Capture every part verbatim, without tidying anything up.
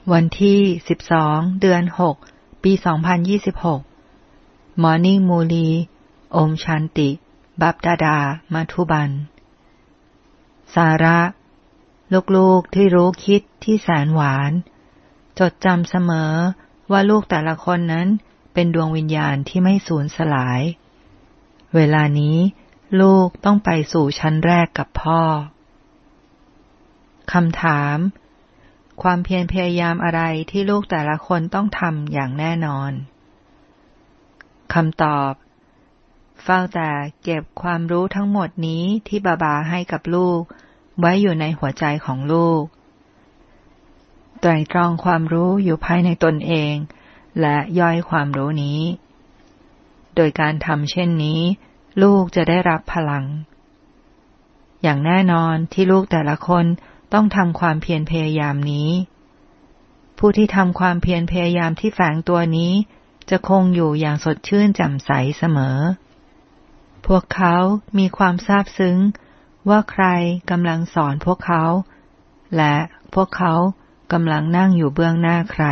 วันที่สิบสองเดือนหกปีสองพันยี่สิบหก Morning Muli โอมชันติบัพดาดามัทุบันสาระลูกๆที่รู้คิดที่แสนหวานจดจำเสมอว่าลูกแต่ละคนนั้นเป็นดวงวิญญาณที่ไม่สูญสลายเวลานี้ลูกต้องไปสู่ชั้นแรกกับพ่อคำถามความเพียรพยายามอะไรที่ลูกแต่ละคนต้องทำอย่างแน่นอนคำตอบเฝ้าแต่เก็บความรู้ทั้งหมดนี้ที่บาบาให้กับลูกไว้อยู่ในหัวใจของลูกไตร่ตรองความรู้อยู่ภายในตนเองและย่อยความรู้นี้โดยการทำเช่นนี้ลูกจะได้รับพลังอย่างแน่นอนที่ลูกแต่ละคนต้องทำความเพียรพยายามนี้ผู้ที่ทำความเพียรพยายามที่แฝงตัวนี้จะคงอยู่อย่างสดชื่นแจ่มใสเสมอพวกเขามีความซาบซึ้งว่าใครกำลังสอนพวกเขาและพวกเขากำลังนั่งอยู่เบื้องหน้าใคร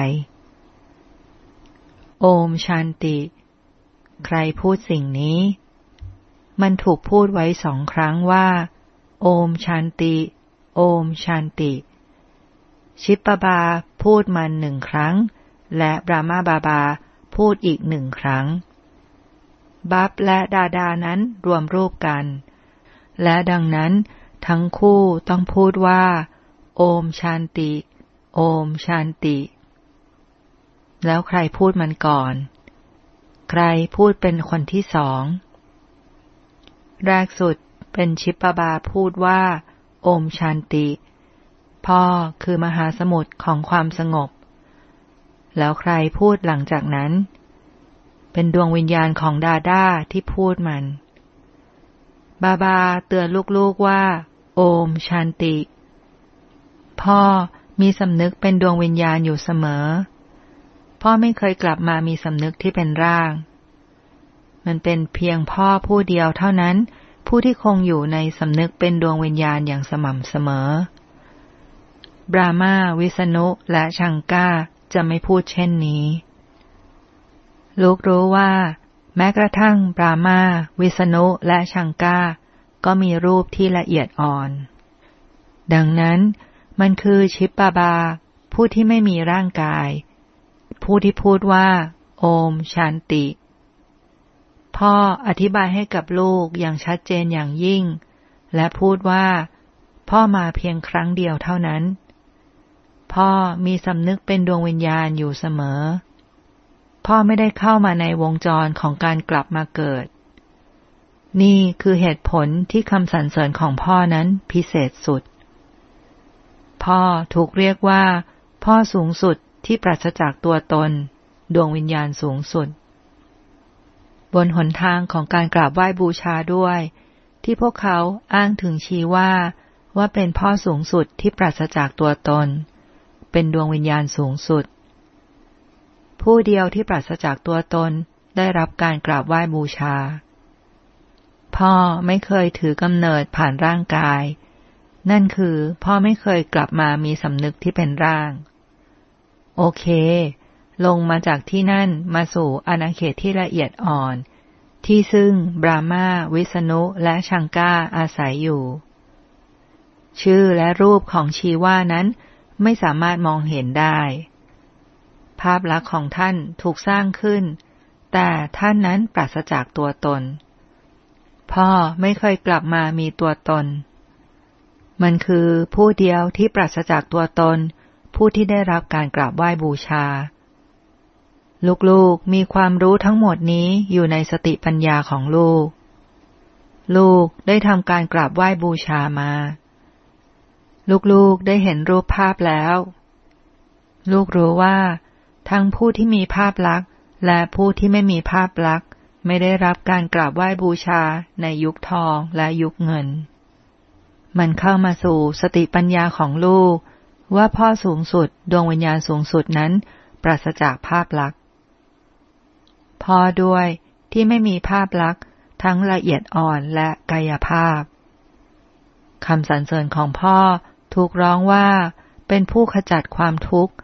โอมชันติใครพูดสิ่งนี้มันถูกพูดไว้สองครั้งว่าโอมชันติโอมชันติชิปปบาพูดมันหนึ่งครั้งและบรามาบาบาพูดอีกหนึ่งครั้งบัพและดาดานั้นรวมรูปกันและดังนั้นทั้งคู่ต้องพูดว่าโอมชันติโอมชันติแล้วใครพูดมันก่อนใครพูดเป็นคนที่สองแรกสุดเป็นชิปปบาพูดว่าโอมชันติพ่อคือมหาสมุทรของความสงบแล้วใครพูดหลังจากนั้นเป็นดวงวิญญาณของดาด้าที่พูดมันบาบาเตือนลูกๆว่าโอมชันติพ่อมีสำนึกเป็นดวงวิญญาณอยู่เสมอพ่อไม่เคยกลับมามีสำนึกที่เป็นร่างมันเป็นเพียงพ่อผู้เดียวเท่านั้นผู้ที่คงอยู่ในสำนึกเป็นดวงวิญญาณอย่างสม่ำเสมอบรามาวิษณุและชังกาจะไม่พูดเช่นนี้ลูกรู้ว่าแม้กระทั่งบรามาวิษณุและชังกาก็มีรูปที่ละเอียดอ่อนดังนั้นมันคือชิปปบาผู้ที่ไม่มีร่างกายผู้ที่พูดว่าโอมชันติพ่ออธิบายให้กับลูกอย่างชัดเจนอย่างยิ่งและพูดว่าพ่อมาเพียงครั้งเดียวเท่านั้นพ่อมีสำนึกเป็นดวงวิญญาณอยู่เสมอพ่อไม่ได้เข้ามาในวงจรของการกลับมาเกิดนี่คือเหตุผลที่คำสรรเสริญของพ่อนั้นพิเศษสุดพ่อถูกเรียกว่าพ่อสูงสุดที่ปราศจากตัวตนดวงวิญญาณสูงสุดบนหนทางของการกราบไหว้บูชาด้วยที่พวกเขาอ้างถึงชีว่าว่าเป็นพ่อสูงสุดที่ปราศจากตัวตนเป็นดวงวิญญาณสูงสุดผู้เดียวที่ปราศจากตัวตนได้รับการกราบไหว้บูชาพ่อไม่เคยถือกำเนิดผ่านร่างกายนั่นคือพ่อไม่เคยกลับมามีสำนึกที่เป็นร่างโอเคลงมาจากที่นั่นมาสู่อาณาเขตที่ละเอียดอ่อนที่ซึ่งบรามาวิษณุและชังกาอาศัยอยู่ชื่อและรูปของชีวานั้นไม่สามารถมองเห็นได้ภาพลักษณ์ของท่านถูกสร้างขึ้นแต่ท่านนั้นปราศจากตัวตนพ่อไม่เคยกลับมามีตัวตนมันคือผู้เดียวที่ปราศจากตัวตนผู้ที่ได้รับการกราบไหว้บูชาลูกๆมีความรู้ทั้งหมดนี้อยู่ในสติปัญญาของลูกลูกได้ทำการกราบไหว้บูชามาลูกๆได้เห็นรูปภาพแล้วลูกรู้ว่าทั้งผู้ที่มีภาพลักษณ์และผู้ที่ไม่มีภาพลักษณ์ไม่ได้รับการกราบไหว้บูชาในยุคทองและยุคเงินมันเข้ามาสู่สติปัญญาของลูกว่าพ่อสูงสุดดวงวิญญาณสูงสุดนั้นปราศจากภาพลักษณ์พ่อด้วยที่ไม่มีภาพลักษณ์ทั้งละเอียดอ่อนและกายภาพคำสรรเสริญของพ่อถูกร้องว่าเป็นผู้ขจัดความทุกข์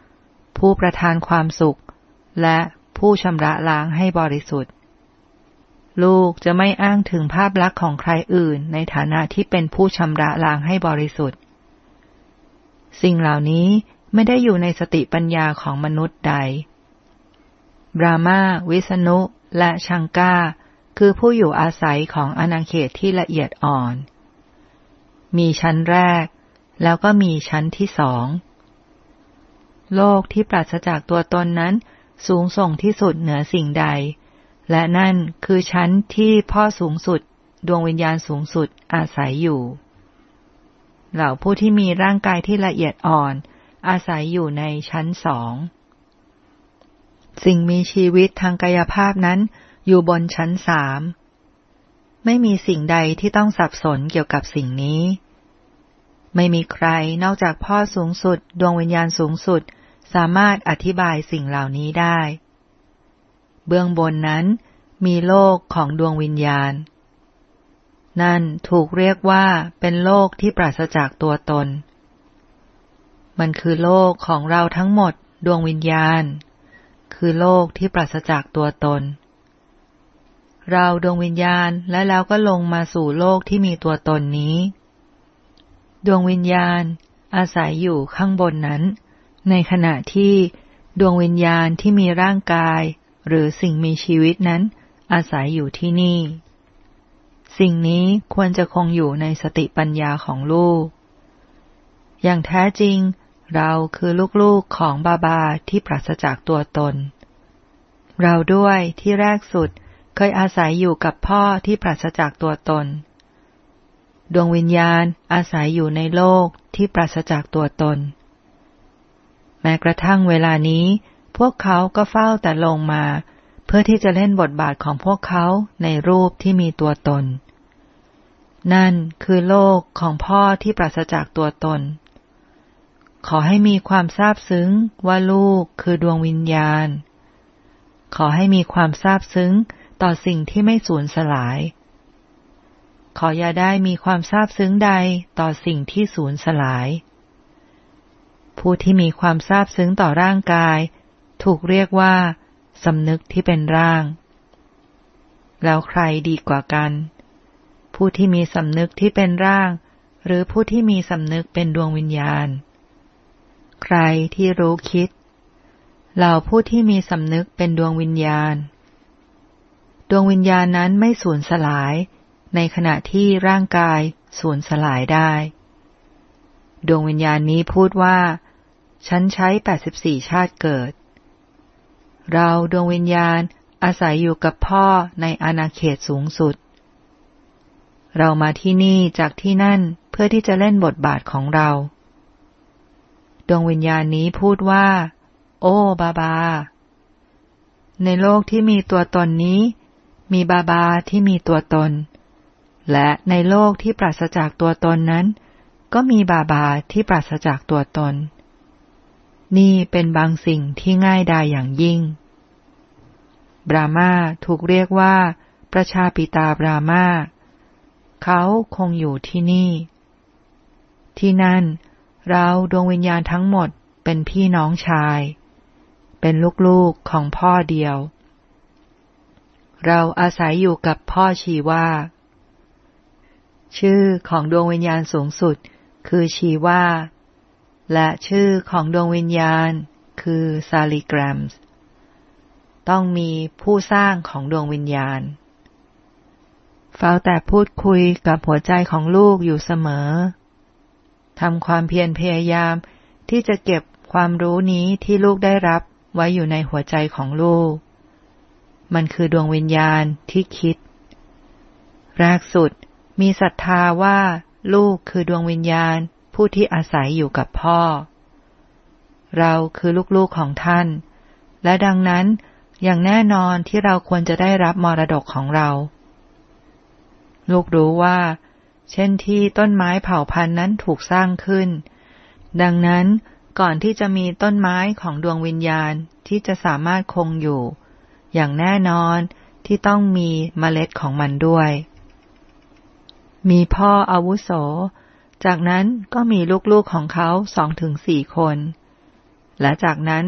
ผู้ประทานความสุขและผู้ชำระล้างให้บริสุทธิ์ลูกจะไม่อ้างถึงภาพลักษณ์ของใครอื่นในฐานะที่เป็นผู้ชำระล้างให้บริสุทธิ์สิ่งเหล่านี้ไม่ได้อยู่ในสติปัญญาของมนุษย์ใดบรามาวิษณุและชังกาคือผู้อยู่อาศัยของอาณาเขตที่ละเอียดอ่อนมีชั้นแรกแล้วก็มีชั้นที่สองโลกที่ปราศจากตัวตนนั้นสูงส่งที่สุดเหนือสิ่งใดและนั่นคือชั้นที่พ่อสูงสุดดวงวิญญาณสูงสุดอาศัยอยู่เหล่าผู้ที่มีร่างกายที่ละเอียดอ่อนอาศัยอยู่ในชั้นสองสิ่งมีชีวิตทางกายภาพนั้นอยู่บนชั้นสามไม่มีสิ่งใดที่ต้องสับสนเกี่ยวกับสิ่งนี้ไม่มีใครนอกจากพ่อสูงสุดดวงวิญญาณสูงสุดสามารถอธิบายสิ่งเหล่านี้ได้เบื้องบนนั้นมีโลกของดวงวิญญาณนั่นถูกเรียกว่าเป็นโลกที่ปราศจากตัวตนมันคือโลกของเราทั้งหมดดวงวิญญาณคือโลกที่ปราศจากตัวตนเราดวงวิญญาณและแล้วก็ลงมาสู่โลกที่มีตัวตนนี้ดวงวิญญาณอาศัยอยู่ข้างบนนั้นในขณะที่ดวงวิญญาณที่มีร่างกายหรือสิ่งมีชีวิตนั้นอาศัยอยู่ที่นี่สิ่งนี้ควรจะคงอยู่ในสติปัญญาของลูกอย่างแท้จริงเราคือลูกๆของบาบาที่ปราศจากตัวตนเราด้วยที่แรกสุดเคยอาศัยอยู่กับพ่อที่ปราศจากตัวตนดวงวิญญาณอาศัยอยู่ในโลกที่ปราศจากตัวตนแม้กระทั่งเวลานี้พวกเขาก็เฝ้าแต่ลงมาเพื่อที่จะเล่นบทบาทของพวกเขาในรูปที่มีตัวตนนั่นคือโลกของพ่อที่ปราศจากตัวตนขอให้มีความซาบซึ้งว่าลูกคือดวงวิญญาณขอให้มีความซาบซึ้งต่อสิ่งที่ไม่สูญสลายขออย่าได้มีความซาบซึ้งใดต่อสิ่งที่สูญสลายผู้ที่มีความซาบซึ้งต่อร่างกายถูกเรียกว่าสำนึกที่เป็นร่างแล้วใครดีกว่ากันผู้ที่มีสำนึกที่เป็นร่างหรือผู้ที่มีสำนึกเป็นดวงวิญญาณใครที่รู้คิดเหล่าผู้ที่มีสำนึกเป็นดวงวิญญาณดวงวิญญาณนั้นไม่สูญสลายในขณะที่ร่างกายสูญสลายได้ดวงวิญญาณนี้พูดว่าฉันใช้แปดสิบสี่ชาติเกิดเราดวงวิญญาณอาศัยอยู่กับพ่อในอาณาเขตสูงสุดเรามาที่นี่จากที่นั่นเพื่อที่จะเล่นบทบาทของเราดวงวิญญาณนี้พูดว่าโอ้บาบาในโลกที่มีตัวตนนี้มีบาบาที่มีตัวตนและในโลกที่ปราศจากตัวตนนั้นก็มีบาบาที่ปราศจากตัวตนนี่เป็นบางสิ่งที่ง่ายดายอย่างยิ่งบรามาถูกเรียกว่าประชาปิตาบรามาเขาคงอยู่ที่นี่ที่นั่นเราดวงวิญญาณทั้งหมดเป็นพี่น้องชายเป็นลูกๆของพ่อเดียวเราอาศัยอยู่กับพ่อชีวาชื่อของดวงวิญญาณสูงสุดคือชีวาและชื่อของดวงวิญญาณคือซาลิกรัมส์ต้องมีผู้สร้างของดวงวิญญาณเฝ้าแต่พูดคุยกับหัวใจของลูกอยู่เสมอทำความเพียรพยายามที่จะเก็บความรู้นี้ที่ลูกได้รับไว้อยู่ในหัวใจของลูกมันคือดวงวิญญาณที่คิดแรกสุดมีศรัทธาว่าลูกคือดวงวิญญาณผู้ที่อาศัยอยู่กับพ่อเราคือลูกๆของท่านและดังนั้นอย่างแน่นอนที่เราควรจะได้รับมรดกของเราลูกรู้ว่าเช่นที่ต้นไม้เผ่าพันธุ์นั้นถูกสร้างขึ้นดังนั้นก่อนที่จะมีต้นไม้ของดวงวิญญาณที่จะสามารถคงอยู่อย่างแน่นอนที่ต้องมีเมล็ดของมันด้วยมีพ่ออาวุโสจากนั้นก็มีลูกๆของเขา สองถึงสี่ คนและจากนั้น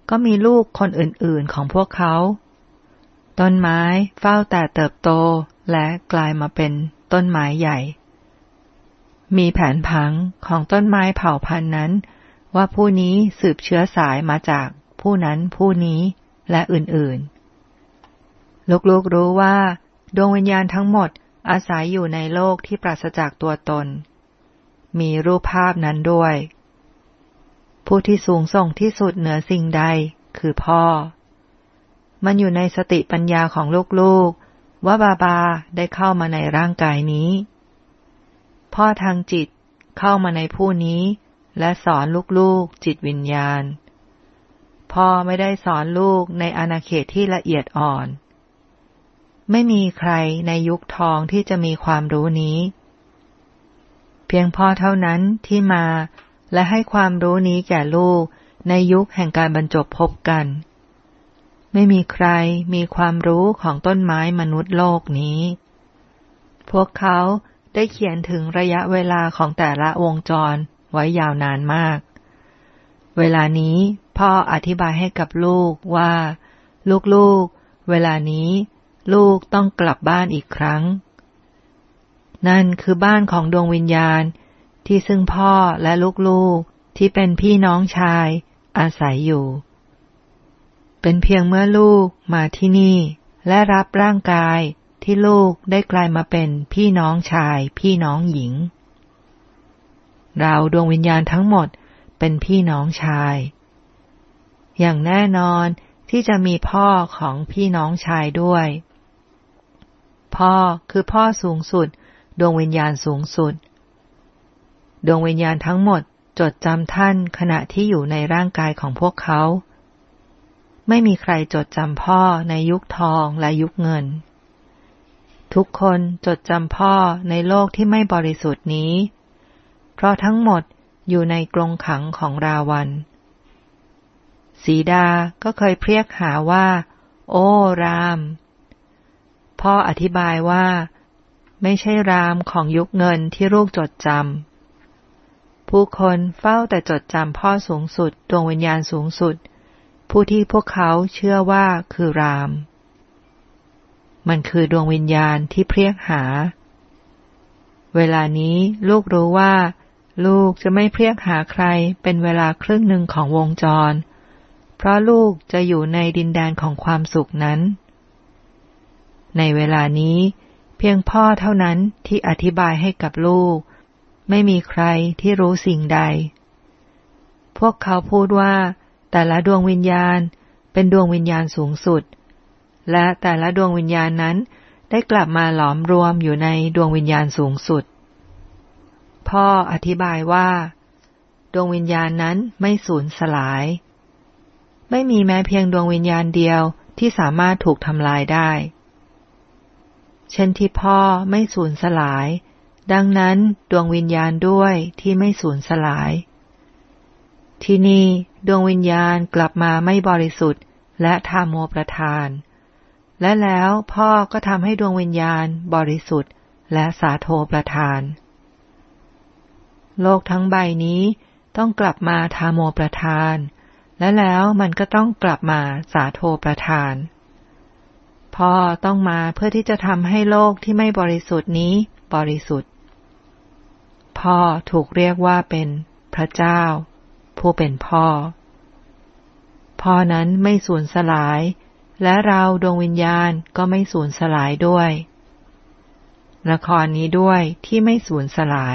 ก็มีลูกคนอื่นๆของพวกเขาต้นไม้เฝ้าแต่เติบโตและกลายมาเป็นต้นไม้ใหญ่มีแผนผังของต้นไม้เผ่าพันธุ์นั้นว่าผู้นี้สืบเชื้อสายมาจากผู้นั้นผู้นี้และอื่นๆลูกๆรู้ว่าดวงวิญญาณทั้งหมดอาศัยอยู่ในโลกที่ปราศจากตัวตนมีรูปภาพนั้นด้วยผู้ที่สูงส่งที่สุดเหนือสิ่งใดคือพ่อมันอยู่ในสติปัญญาของลูกๆว่าบาบาได้เข้ามาในร่างกายนี้พ่อทางจิตเข้ามาในผู้นี้และสอนลูกๆจิตวิญญาณพ่อไม่ได้สอนลูกในอาณาเขตที่ละเอียดอ่อนไม่มีใครในยุคทองที่จะมีความรู้นี้เพียงพ่อเท่านั้นที่มาและให้ความรู้นี้แก่ลูกในยุคแห่งการบรรจบพบกันไม่มีใครมีความรู้ของต้นไม้มนุษย์โลกนี้พวกเขาได้เขียนถึงระยะเวลาของแต่ละวงจรไว้ยาวนานมากเวลานี้พ่ออธิบายให้กับลูกว่าลูกๆเวลานี้ลูกต้องกลับบ้านอีกครั้งนั่นคือบ้านของดวงวิญญาณที่ซึ่งพ่อและลูกๆที่เป็นพี่น้องชายอาศัยอยู่เป็นเพียงเมื่อลูกมาที่นี่และรับร่างกายที่ลูกได้กลายมาเป็นพี่น้องชายพี่น้องหญิงเราดวงวิญญาณทั้งหมดเป็นพี่น้องชายอย่างแน่นอนที่จะมีพ่อของพี่น้องชายด้วยพ่อคือพ่อสูงสุดดวงวิญญาณสูงสุดดวงวิญญาณทั้งหมดจดจำท่านขณะที่อยู่ในร่างกายของพวกเขาไม่มีใครจดจำพ่อในยุคทองและยุคเงินทุกคนจดจำพ่อในโลกที่ไม่บริสุทธิ์นี้เพราะทั้งหมดอยู่ในกรงขังของราวันสีดาก็เคยเรียกหาว่าโอ้รามพ่ออธิบายว่าไม่ใช่รามของยุคเงินที่ลูกจดจำผู้คนเฝ้าแต่จดจำพ่อสูงสุดดวงวิญญาณสูงสุดผู้ที่พวกเขาเชื่อว่าคือรามมันคือดวงวิญญาณที่เรียกหาเวลานี้ลูกรู้ว่าลูกจะไม่เรียกหาใครเป็นเวลาครึ่งหนึ่งของวงจรเพราะลูกจะอยู่ในดินแดนของความสุขนั้นในเวลานี้เพียงพ่อเท่านั้นที่อธิบายให้กับลูกไม่มีใครที่รู้สิ่งใดพวกเขาพูดว่าแต่ละดวงวิญญาณเป็นดวงวิญญาณสูงสุดและแต่ละดวงวิญญาณนั้นได้กลับมาหลอมรวมอยู่ในดวงวิญญาณสูงสุดพ่ออธิบายว่าดวงวิญญาณนั้นไม่สูญสลายไม่มีแม้เพียงดวงวิญญาณเดียวที่สามารถถูกทำลายได้เช่นที่พ่อไม่สูญสลายดังนั้นดวงวิญญาณด้วยที่ไม่สูญสลายที่นี่ดวงวิญญาณกลับมาไม่บริสุทธิ์และทาโมประทานและแล้วพ่อก็ทำให้ดวงวิญญาณบริสุทธิ์และสาโทประทานโลกทั้งใบนี้ต้องกลับมาทาโมประทานและแล้วมันก็ต้องกลับมาสาโทประทานพ่อต้องมาเพื่อที่จะทำให้โลกที่ไม่บริสุทธิ์นี้บริสุทธิ์พ่อถูกเรียกว่าเป็นพระเจ้าผู้เป็นพ่อพ่อนั้นไม่สูญสลายและเราดวงวิญญาณก็ไม่สูญสลายด้วยละครนี้ด้วยที่ไม่สูญสลาย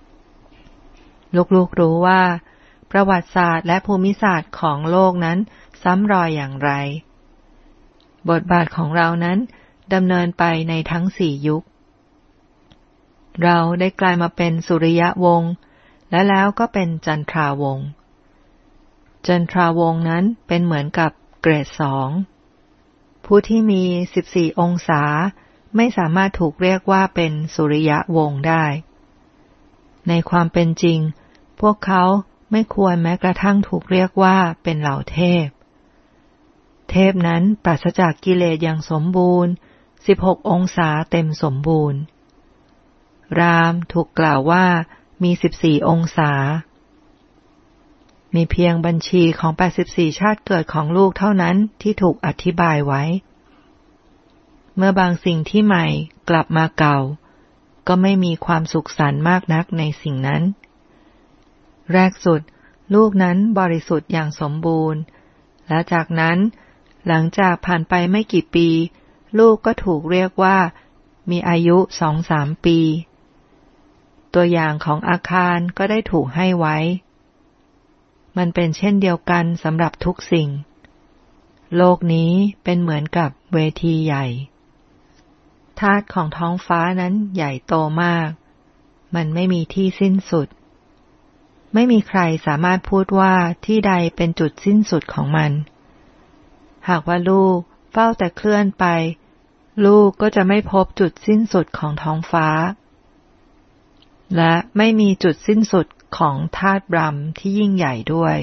ลูกๆรู้ว่าประวัติศาสตร์และภูมิศาสตร์ของโลกนั้นซ้ำรอยอย่างไรบทบาทของเรานั้นดำเนินไปในทั้งสี่ยุคเราได้กลายมาเป็นสุริยะวงศ์และแล้วก็เป็นจันทราวงศ์จันทราวงศ์นั้นเป็นเหมือนกับเกรดสองผู้ที่มีสิบสี่องศาไม่สามารถถูกเรียกว่าเป็นสุริยะวงศ์ได้ในความเป็นจริงพวกเขาไม่ควรแม้กระทั่งถูกเรียกว่าเป็นเหล่าเทพเทพนั้นปราศจากกิเลสอย่างสมบูรณ์สิบหกองศาเต็มสมบูรณ์รามถูกกล่าวว่ามีสิบสี่องศามีเพียงบัญชีของแปดสิบสี่ชาติเกิดของลูกเท่านั้นที่ถูกอธิบายไว้เมื่อบางสิ่งที่ใหม่กลับมาเก่าก็ไม่มีความสุขสันต์มากนักในสิ่งนั้นแรกสุดลูกนั้นบริสุทธิ์อย่างสมบูรณ์และจากนั้นหลังจากผ่านไปไม่กี่ปีลูกก็ถูกเรียกว่ามีอายุ สองถึงสาม ปีตัวอย่างของอาคารก็ได้ถูกให้ไว้มันเป็นเช่นเดียวกันสำหรับทุกสิ่งโลกนี้เป็นเหมือนกับเวทีใหญ่ธาตุของท้องฟ้านั้นใหญ่โตมากมันไม่มีที่สิ้นสุดไม่มีใครสามารถพูดว่าที่ใดเป็นจุดสิ้นสุดของมันหากว่าลูกเฝ้าแต่เคลื่อนไปลูกก็จะไม่พบจุดสิ้นสุดของท้องฟ้าและไม่มีจุดสิ้นสุดของธาตุบรัมที่ยิ่งใหญ่ด้วย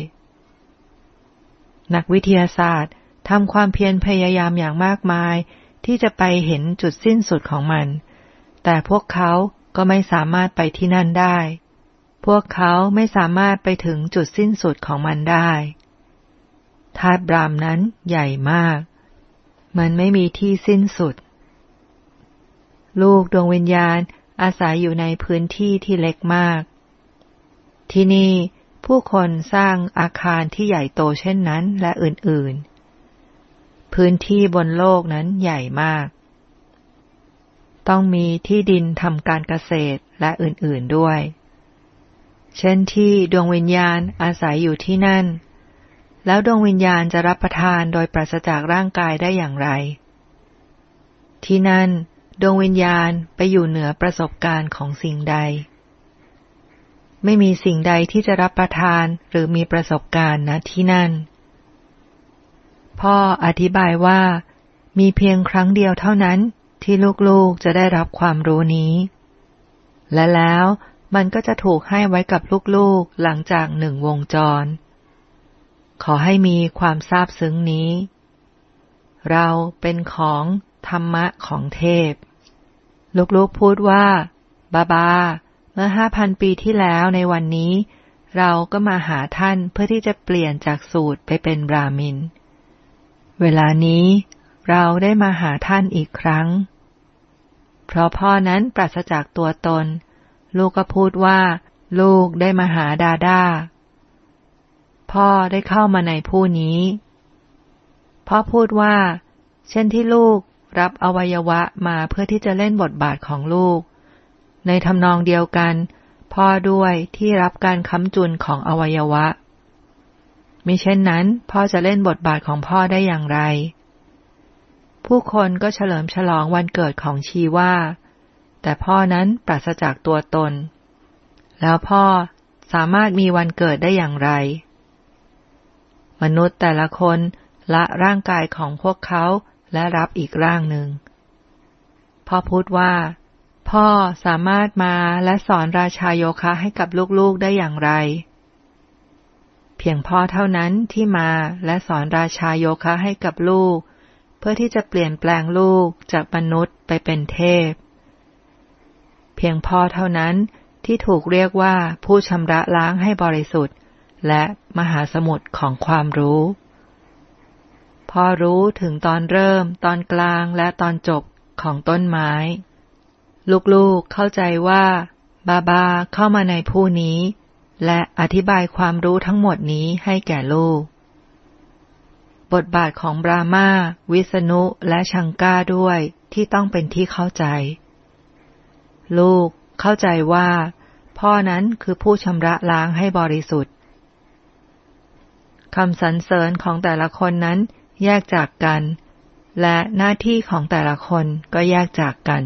นักวิทยาศาสตร์ทำความเพียรพยายามอย่างมากมายที่จะไปเห็นจุดสิ้นสุดของมันแต่พวกเขาก็ไม่สามารถไปที่นั่นได้พวกเขาไม่สามารถไปถึงจุดสิ้นสุดของมันได้ธาตุบรัมนั้นใหญ่มากมันไม่มีที่สิ้นสุดลูกดวงวิญญาณอาศัยอยู่ในพื้นที่ที่เล็กมากที่นี่ผู้คนสร้างอาคารที่ใหญ่โตเช่นนั้นและอื่นๆพื้นที่บนโลกนั้นใหญ่มากต้องมีที่ดินทำการเกษตรและอื่นๆด้วยเช่นที่ดวงวิญญาณอาศัยอยู่ที่นั่นแล้วดวงวิญญาณจะรับประทานโดยปราศจากร่างกายได้อย่างไรที่นั่นดวงวิญญาณไปอยู่เหนือประสบการณ์ของสิ่งใดไม่มีสิ่งใดที่จะรับประทานหรือมีประสบการณ์ณที่นั่นพ่ออธิบายว่ามีเพียงครั้งเดียวเท่านั้นที่ลูกๆจะได้รับความรู้นี้และแล้วมันก็จะถูกให้ไว้กับลูกๆหลังจากหนึ่งวงจรขอให้มีความซาบซึ้งนี้เราเป็นของธรรมะของเทพลูกๆพูดว่าบาบาเมื่อ ห้าพัน ปีที่แล้วในวันนี้เราก็มาหาท่านเพื่อที่จะเปลี่ยนจากสูตรไปเป็นบราหมินเวลานี้เราได้มาหาท่านอีกครั้งเพราะพ่อนั้นปราศจากตัวตนลูกก็พูดว่าลูกได้มาหาดาดาพ่อได้เข้ามาในผู้นี้พ่อพูดว่าเช่นที่ลูกรับอวัยวะมาเพื่อที่จะเล่นบทบาทของลูกในทำนองเดียวกันพ่อด้วยที่รับการค้ำจุนของอวัยวะมิเช่นนั้นพ่อจะเล่นบทบาทของพ่อได้อย่างไรผู้คนก็เฉลิมฉลองวันเกิดของชีว่าแต่พ่อนั้นปราศจากตัวตนแล้วพ่อสามารถมีวันเกิดได้อย่างไรมนุษย์แต่ละคนละร่างกายของพวกเขาและรับอีกร่างหนึ่งพ่อพูดว่าพ่อสามารถมาและสอนราชาโยคะให้กับลูกๆได้อย่างไรเพียงพ่อเท่านั้นที่มาและสอนราชาโยคะให้กับลูกเพื่อที่จะเปลี่ยนแปลงลูกจากมนุษย์ไปเป็นเทพเพียงพ่อเท่านั้นที่ถูกเรียกว่าผู้ชำระล้างให้บริสุทธิ์และมหาสมุทรของความรู้พ่อรู้ถึงตอนเริ่มตอนกลางและตอนจบของต้นไม้ลูกๆเข้าใจว่าบาบาเข้ามาในผู้นี้และอธิบายความรู้ทั้งหมดนี้ให้แก่ลูกบทบาทของบรามาวิษณุและชังก้าด้วยที่ต้องเป็นที่เข้าใจลูกเข้าใจว่าพ่อนั้นคือผู้ชำระล้างให้บริสุทธิ์คำสรรเสริญของแต่ละคนนั้นแยกจากกันและหน้าที่ของแต่ละคนก็แยกจากกัน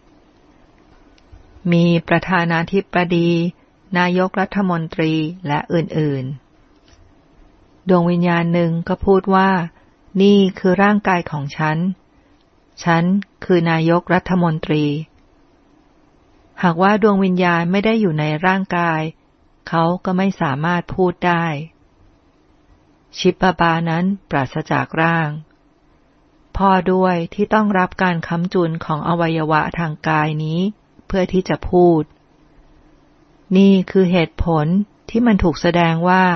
มีประธานาธิบดีนายกรัฐมนตรีและอื่นๆดวงวิญญาณหนึ่งก็พูดว่านี่คือร่างกายของฉันฉันคือนายกรัฐมนตรีหากว่าดวงวิญญาณไม่ได้อยู่ในร่างกายเขาก็ไม่สามารถพูดได้ชิปบานั้นปราศจากร่างพ่อด้วยที่ต้องรับการค้ำจุนของอวัยวะทางกายนี้เพื่อที่จะพูดนี่คือเหตุผลที่มันถูกแสดงว่า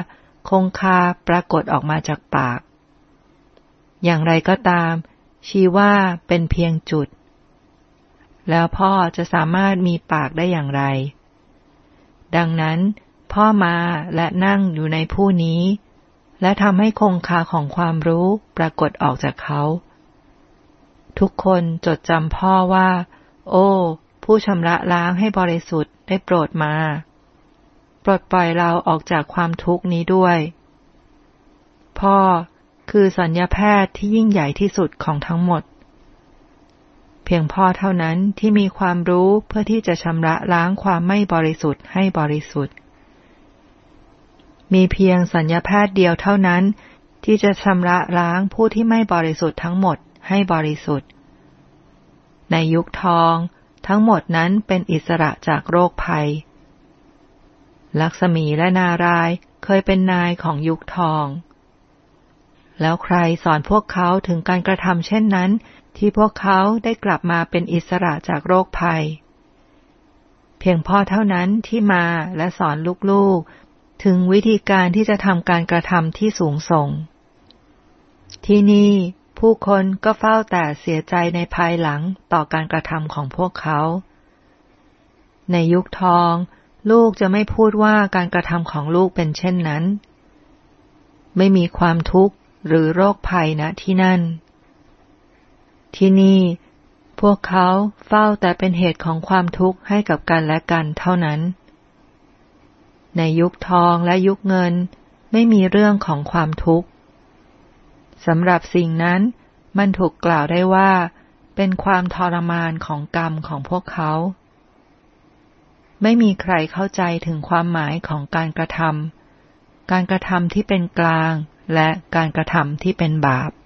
คงคาปรากฏออกมาจากปากอย่างไรก็ตามชี้ว่าเป็นเพียงจุดแล้วพ่อจะสามารถมีปากได้อย่างไรดังนั้นพ่อมาและนั่งอยู่ในผู้นี้และทำให้คงคาของความรู้ปรากฏออกจากเขาทุกคนจดจำพ่อว่าโอ้ผู้ชำระล้างให้บริสุทธิ์ได้โปรดมาปลดปล่อยเราออกจากความทุกข์นี้ด้วยพ่อคือสัญญาแพทย์ที่ยิ่งใหญ่ที่สุดของทั้งหมดเพียงพ่อเท่านั้นที่มีความรู้เพื่อที่จะชำระล้างความไม่บริสุทธิ์ให้บริสุทธิ์มีเพียงสัญญาแพทย์เดียวเท่านั้นที่จะชำระล้างผู้ที่ไม่บริสุทธิ์ทั้งหมดให้บริสุทธิ์ในยุคทองทั้งหมดนั้นเป็นอิสระจากโรคภัยลักษมีและนารายณ์เคยเป็นนายของยุคทองแล้วใครสอนพวกเขาถึงการกระทำเช่นนั้นที่พวกเขาได้กลับมาเป็นอิสระจากโรคภัยเพียงพ่อเท่านั้นที่มาและสอนลูกๆถึงวิธีการที่จะทำการกระทำที่สูงส่งที่นี่ผู้คนก็เฝ้าแต่เสียใจในภายหลังต่อการกระทำของพวกเขาในยุคทองลูกจะไม่พูดว่าการกระทำของลูกเป็นเช่นนั้นไม่มีความทุกข์หรือโรคภัยณที่นั่นที่นี่พวกเขาเฝ้าแต่เป็นเหตุของความทุกข์ให้กับกันและกันเท่านั้นในยุคทองและยุคเงินไม่มีเรื่องของความทุกข์สำหรับสิ่งนั้นมันถูกกล่าวได้ว่าเป็นความทรมานของกรรมของพวกเขาไม่มีใครเข้าใจถึงความหมายของการกระทำการกระทำที่เป็นกลางและการกระทำที่เป็นบาป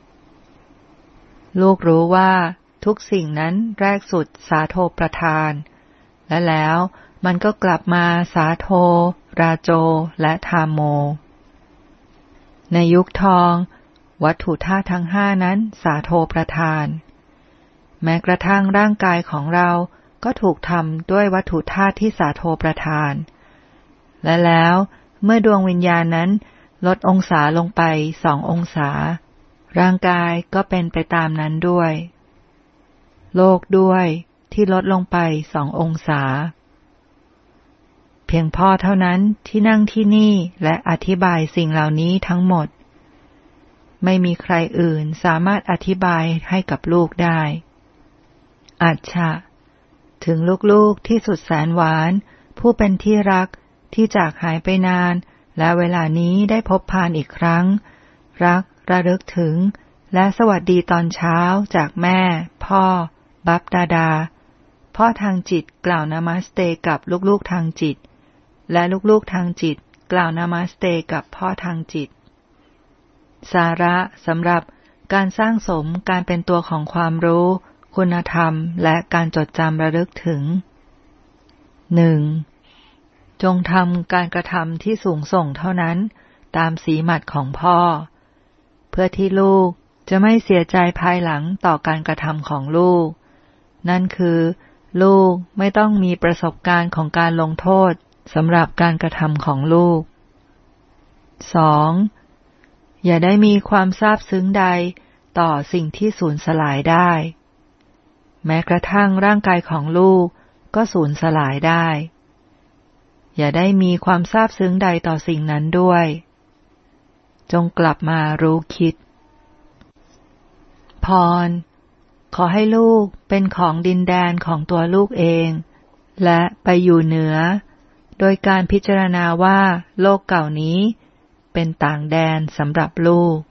ลูกรู้ว่าทุกสิ่งนั้นแรกสุดสาโทประทานและแล้วมันก็กลับมาสาโทราโจและทามโมในยุคทองวัตถุธาตุทั้งห้านั้นสาโทประทานแม้กระทั่งร่างกายของเราก็ถูกทำด้วยวัตถุธาตุที่สาโทประทานและแล้วเมื่อดวงวิญญาณนั้นลดองศาลงไปสององศาร่างกายก็เป็นไปตามนั้นด้วยโลกด้วยที่ลดลงไปสององศาเพียงพ่อเท่านั้นที่นั่งที่นี่และอธิบายสิ่งเหล่านี้ทั้งหมดไม่มีใครอื่นสามารถอธิบายให้กับลูกได้อัจฉะถึงลูกๆที่สุดแสนหวานผู้เป็นที่รักที่จากหายไปนานและเวลานี้ได้พบพานอีกครั้งรักระลึกถึงและสวัสดีตอนเช้าจากแม่พ่อบัพดาดาพ่อทางจิตกล่าวนามัสเตกับลูกๆทางจิตและลูกๆทางจิตกล่าวนามัสเตกับพ่อทางจิตสาระสำหรับการสร้างสมการเป็นตัวของความรู้คุณธรรมและการจดจำระลึกถึง หนึ่ง. จงทำการกระทำที่สูงส่งเท่านั้นตามสีหมัดของพ่อเพื่อที่ลูกจะไม่เสียใจภายหลังต่อการกระทำของลูกนั่นคือลูกไม่ต้องมีประสบการณ์ของการลงโทษสำหรับการกระทำของลูก สอง. อย่าได้มีความซาบซึ้งใดต่อสิ่งที่สูญสลายได้แม้กระทั่งร่างกายของลูกก็สูญสลายได้อย่าได้มีความซาบซึ้งใดต่อสิ่งนั้นด้วยจงกลับมารู้คิดพรขอให้ลูกเป็นของดินแดนของตัวลูกเองและไปอยู่เหนือโดยการพิจารณาว่าโลกเก่านี้เป็นต่างแดนสำหรับลูก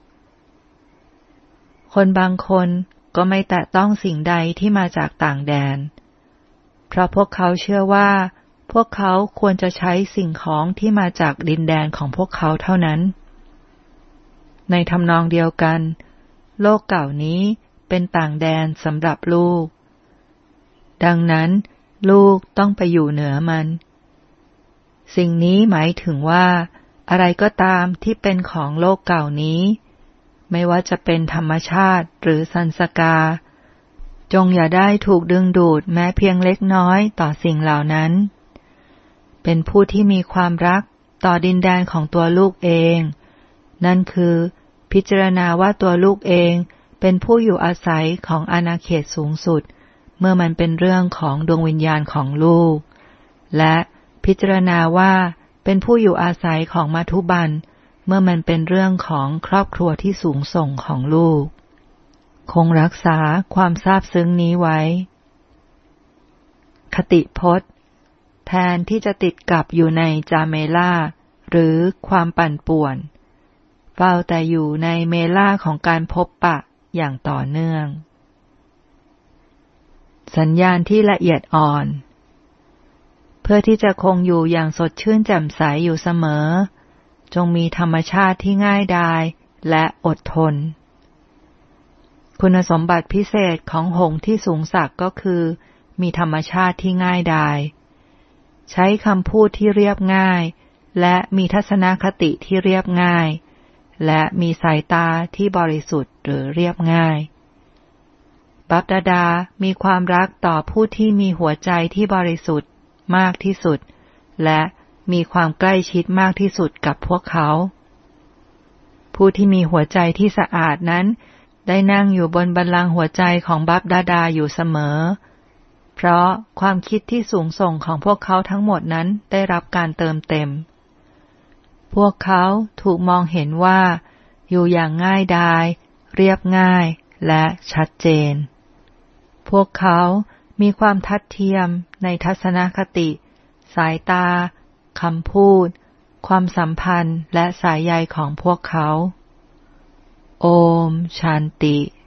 คนบางคนก็ไม่แตะต้องสิ่งใดที่มาจากต่างแดนเพราะพวกเขาเชื่อว่าพวกเขาควรจะใช้สิ่งของที่มาจากดินแดนของพวกเขาเท่านั้นในทำนองเดียวกันโลกเก่านี้เป็นต่างแดนสำหรับลูกดังนั้นลูกต้องไปอยู่เหนือมันสิ่งนี้หมายถึงว่าอะไรก็ตามที่เป็นของโลกเก่านี้ไม่ว่าจะเป็นธรรมชาติหรือสันสกาจงอย่าได้ถูกดึงดูดแม้เพียงเล็กน้อยต่อสิ่งเหล่านั้นเป็นผู้ที่มีความรักต่อดินแดนของตัวลูกเองนั่นคือพิจารณาว่าตัวลูกเองเป็นผู้อยู่อาศัยของอาณาเขตสูงสุดเมื่อมันเป็นเรื่องของดวงวิญญาณของลูกและพิจารณาว่าเป็นผู้อยู่อาศัยของมัทุบันเมื่อมันเป็นเรื่องของครอบครัวที่สูงส่งของลูกคงรักษาความซาบซึ้งนี้ไว้คติพจน์แทนที่จะติดกับอยู่ในจาเมล่าหรือความปั่นป่วนเฝ้าแต่อยู่ในเมล่าของการพบปะอย่างต่อเนื่องสัญญาณที่ละเอียดอ่อนเพื่อที่จะคงอยู่อย่างสดชื่นแจ่มใสอยู่เสมอจงมีธรรมชาติที่ง่ายดายและอดทนคุณสมบัติพิเศษของหงส์ที่สูงสักก็คือมีธรรมชาติที่ง่ายดายใช้คำพูดที่เรียบง่ายและมีทัศนคติที่เรียบง่ายและมีสายตาที่บริสุทธิ์หรือเรียบง่ายบัพดาดามีความรักต่อผู้ที่มีหัวใจที่บริสุทธิ์มากที่สุดและมีความใกล้ชิดมากที่สุดกับพวกเขาผู้ที่มีหัวใจที่สะอาดนั้นได้นั่งอยู่บนบัลลังก์หัวใจของบัพดาดาอยู่เสมอเพราะความคิดที่สูงส่งของพวกเขาทั้งหมดนั้นได้รับการเติมเต็มพวกเขาถูกมองเห็นว่าอยู่อย่างง่ายดายเรียบง่ายและชัดเจนพวกเขามีความทัดเทียมในทัศนคติสายตาคำพูดความสัมพันธ์และสายใยของพวกเขาโอมชันติ